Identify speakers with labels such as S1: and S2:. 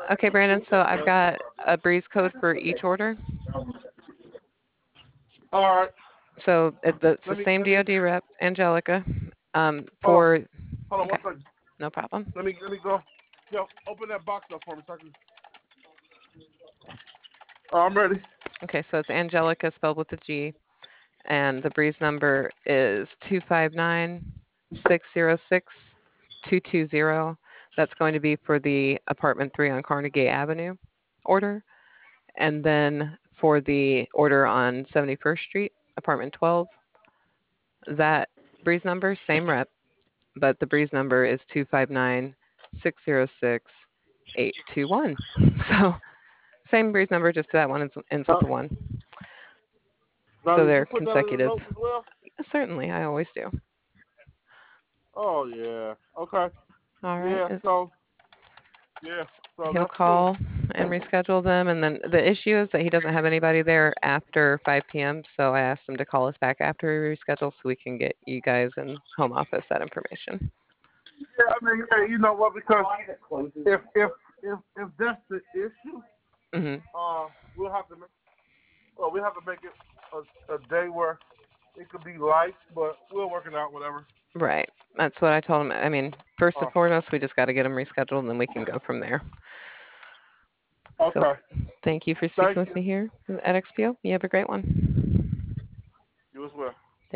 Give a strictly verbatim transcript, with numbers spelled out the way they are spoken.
S1: Okay, Brandon, so I've got a breeze code for each order.
S2: All right.
S1: So it, the, it's the
S2: Let me
S1: same
S2: let me
S1: D O D rep, Angelica. Um,
S2: hold on.
S1: for,
S2: Hold on one
S1: okay,
S2: second.
S1: no problem.
S2: Let me let me go. Yo, open that box up for me so I can. Oh, I'm ready.
S1: Okay, so it's Angelica spelled with a G, and the breeze number is two five nine six zero six two two zero. That's going to be for the apartment three on Carnegie Avenue order. And then for the order on seventy-first Street, apartment twelve, that breeze number, same rep, but the breeze number is two five nine six zero six eight two one. So same breeze number, just that one ends, ends with
S2: Now,
S1: the one.
S2: now,
S1: So
S2: did you
S1: they're
S2: put that in the
S1: consecutive.
S2: notes as well?
S1: Certainly, I always do.
S2: Oh yeah. Okay.
S1: All right.
S2: Yeah.
S1: Is,
S2: So yeah. So
S1: he'll
S2: that's cool.
S1: call and reschedule them. And then the issue is that he doesn't have anybody there after five p m. So I asked him to call us back after we reschedule so we can get you guys in home office that information.
S2: Yeah. I mean, yeah, you know what? Because if if if if that's the issue,
S1: Hmm.
S2: uh, we'll have to make. Well, we have to make it a, a day where it could be light, but we'll work it out. Whatever.
S1: Right. That's what I told him. I mean, first and
S2: Uh,
S1: foremost, we just got to get him rescheduled and then we can go from there. So
S2: okay.
S1: thank you for
S2: Thank
S1: speaking with
S2: you.
S1: me here at X P O. You have a great one.
S2: You as well.